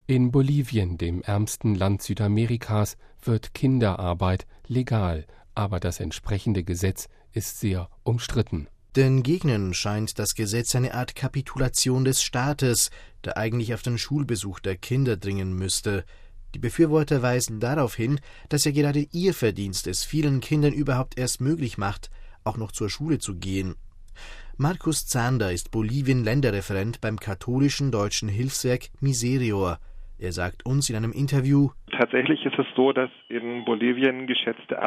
In Bolivien, dem ärmsten Land Südamerikas, wird Kinderarbeit legal, aber das entsprechende Gesetz ist sehr umstritten. Den Gegnern scheint das Gesetz eine Art Kapitulation des Staates, der eigentlich auf den Schulbesuch der Kinder dringen müsste. Die Befürworter weisen darauf hin, dass ja gerade ihr Verdienst es vielen Kindern überhaupt erst möglich macht, auch noch zur Schule zu gehen. Markus Zander ist Bolivien-Länderreferent beim katholischen deutschen Hilfswerk Miserior. Er sagt uns in einem Interview: Tatsächlich ist es so, dass in Bolivien geschätzte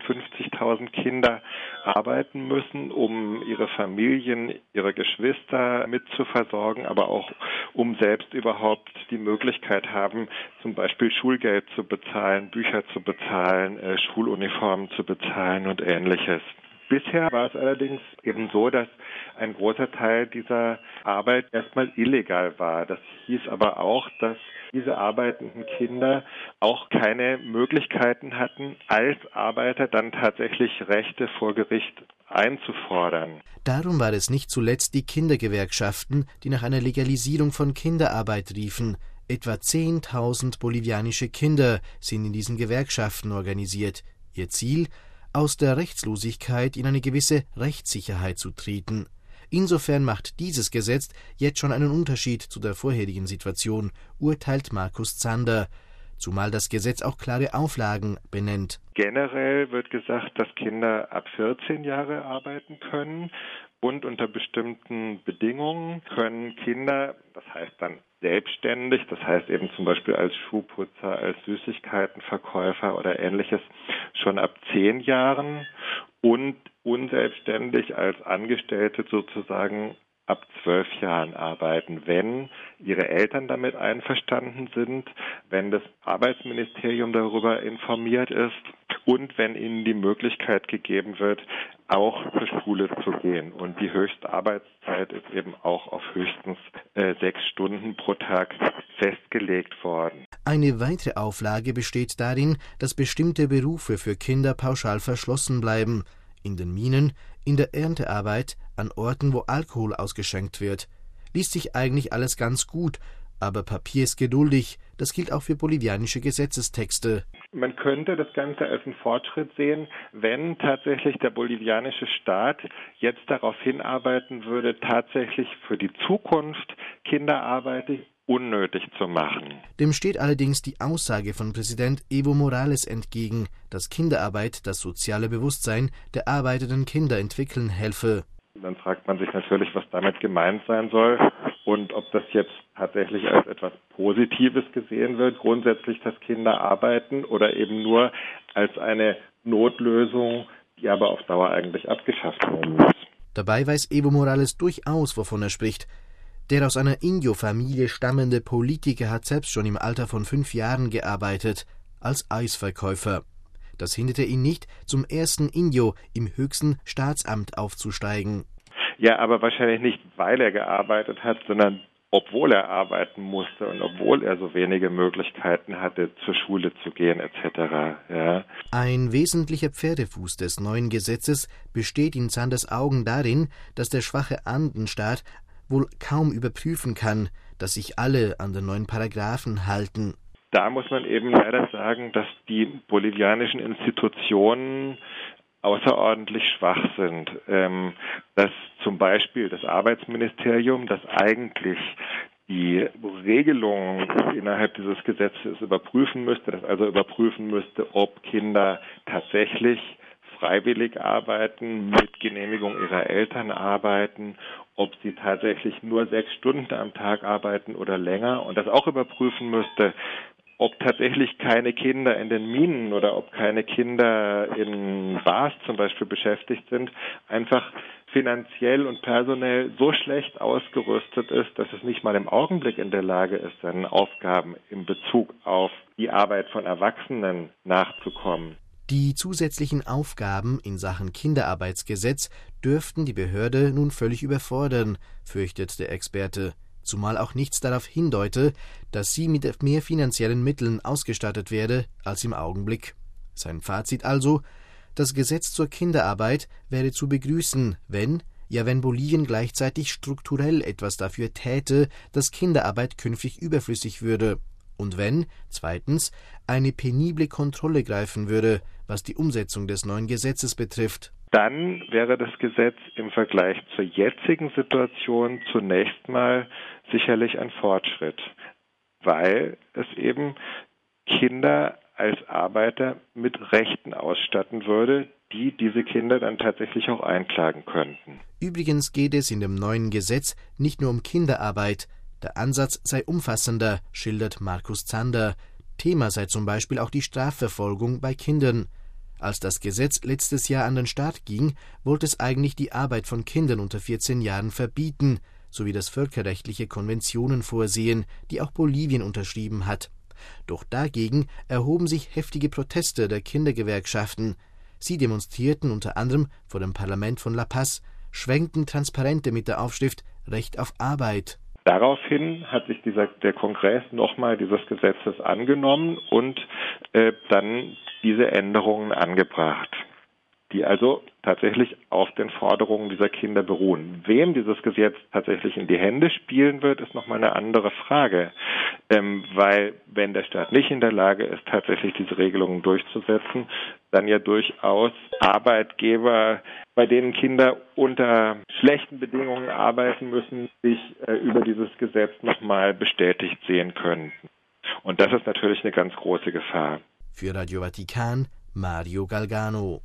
850.000 Kinder arbeiten müssen, um ihre Familien, ihre Geschwister mitzuversorgen, aber auch um selbst überhaupt die Möglichkeit haben, zum Beispiel Schulgeld zu bezahlen, Bücher zu bezahlen, Schuluniformen zu bezahlen und Ähnliches. Bisher war es allerdings eben so, dass ein großer Teil dieser Arbeit erstmal illegal war. Das hieß aber auch, dass diese arbeitenden Kinder auch keine Möglichkeiten hatten, als Arbeiter dann tatsächlich Rechte vor Gericht einzufordern. Darum war es nicht zuletzt die Kindergewerkschaften, die nach einer Legalisierung von Kinderarbeit riefen. Etwa 10.000 bolivianische Kinder sind in diesen Gewerkschaften organisiert. Ihr Ziel: aus der Rechtslosigkeit in eine gewisse Rechtssicherheit zu treten. Insofern macht dieses Gesetz jetzt schon einen Unterschied zu der vorherigen Situation, urteilt Markus Zander, zumal das Gesetz auch klare Auflagen benennt. Generell wird gesagt, dass Kinder ab 14 Jahre arbeiten können und unter bestimmten Bedingungen können Kinder, das heißt dann selbstständig, das heißt eben zum Beispiel als Schuhputzer, als Süßigkeitenverkäufer oder Ähnliches, schon ab 10 Jahren und unselbstständig als Angestellte sozusagen ab 12 Jahren arbeiten, wenn ihre Eltern damit einverstanden sind, wenn das Arbeitsministerium darüber informiert ist und wenn ihnen die Möglichkeit gegeben wird, auch zur Schule zu gehen. Und die höchste Arbeitszeit ist eben auch auf höchstens 6 Stunden pro Tag festgelegt worden. Eine weitere Auflage besteht darin, dass bestimmte Berufe für Kinder pauschal verschlossen bleiben. In den Minen, in der Erntearbeit, an Orten, wo Alkohol ausgeschenkt wird. Liest sich eigentlich alles ganz gut, aber Papier ist geduldig. Das gilt auch für bolivianische Gesetzestexte. Man könnte das Ganze als einen Fortschritt sehen, wenn tatsächlich der bolivianische Staat jetzt darauf hinarbeiten würde, tatsächlich für die Zukunft Kinderarbeit unnötig zu machen. Dem steht allerdings die Aussage von Präsident Evo Morales entgegen, dass Kinderarbeit das soziale Bewusstsein der arbeitenden Kinder entwickeln helfe. Dann fragt man sich natürlich, was damit gemeint sein soll und ob das jetzt tatsächlich als etwas Positives gesehen wird, grundsätzlich, dass Kinder arbeiten, oder eben nur als eine Notlösung, die aber auf Dauer eigentlich abgeschafft werden muss. Dabei weiß Evo Morales durchaus, wovon er spricht. Der aus einer Indio-Familie stammende Politiker hat selbst schon im Alter von 5 Jahren gearbeitet, als Eisverkäufer. Das hinderte ihn nicht, zum ersten Indio im höchsten Staatsamt aufzusteigen. Ja, aber wahrscheinlich nicht, weil er gearbeitet hat, sondern obwohl er arbeiten musste und obwohl er so wenige Möglichkeiten hatte, zur Schule zu gehen etc. Ja. Ein wesentlicher Pferdefuß des neuen Gesetzes besteht in Zanders Augen darin, dass der schwache Andenstaat wohl kaum überprüfen kann, dass sich alle an den neuen Paragraphen halten. Da muss man eben leider sagen, dass die bolivianischen Institutionen außerordentlich schwach sind. Dass zum Beispiel das Arbeitsministerium, das eigentlich die Regelungen innerhalb dieses Gesetzes überprüfen müsste, das also überprüfen müsste, ob Kinder tatsächlich freiwillig arbeiten, mit Genehmigung ihrer Eltern arbeiten, ob sie tatsächlich nur 6 Stunden am Tag arbeiten oder länger, und das auch überprüfen müsste, ob tatsächlich keine Kinder in den Minen oder ob keine Kinder in Bars zum Beispiel beschäftigt sind, einfach finanziell und personell so schlecht ausgerüstet ist, dass es nicht mal im Augenblick in der Lage ist, seinen Aufgaben in Bezug auf die Arbeit von Erwachsenen nachzukommen. Die zusätzlichen Aufgaben in Sachen Kinderarbeitsgesetz dürften die Behörde nun völlig überfordern, fürchtet der Experte, zumal auch nichts darauf hindeute, dass sie mit mehr finanziellen Mitteln ausgestattet werde als im Augenblick. Sein Fazit also: Das Gesetz zur Kinderarbeit wäre zu begrüßen, wenn Bolivien gleichzeitig strukturell etwas dafür täte, dass Kinderarbeit künftig überflüssig würde. Und wenn, zweitens, eine penible Kontrolle greifen würde, was die Umsetzung des neuen Gesetzes betrifft. Dann wäre das Gesetz im Vergleich zur jetzigen Situation zunächst mal sicherlich ein Fortschritt, weil es eben Kinder als Arbeiter mit Rechten ausstatten würde, die diese Kinder dann tatsächlich auch einklagen könnten. Übrigens geht es in dem neuen Gesetz nicht nur um Kinderarbeit. Der Ansatz sei umfassender, schildert Markus Zander. Thema sei zum Beispiel auch die Strafverfolgung bei Kindern. Als das Gesetz letztes Jahr an den Start ging, wollte es eigentlich die Arbeit von Kindern unter 14 Jahren verbieten, sowie das völkerrechtliche Konventionen vorsehen, die auch Bolivien unterschrieben hat. Doch dagegen erhoben sich heftige Proteste der Kindergewerkschaften. Sie demonstrierten unter anderem vor dem Parlament von La Paz, schwenkten Transparente mit der Aufschrift »Recht auf Arbeit«. Daraufhin hat sich der Kongress nochmal dieses Gesetzes angenommen und dann diese Änderungen angebracht, die also tatsächlich auf den Forderungen dieser Kinder beruhen. Wem dieses Gesetz tatsächlich in die Hände spielen wird, ist nochmal eine andere Frage, weil wenn der Staat nicht in der Lage ist, tatsächlich diese Regelungen durchzusetzen, dann ja durchaus Arbeitgeber, bei denen Kinder unter schlechten Bedingungen arbeiten müssen, sich über dieses Gesetz nochmal bestätigt sehen könnten. Und das ist natürlich eine ganz große Gefahr. Für Radio Vatikan, Mario Galgano.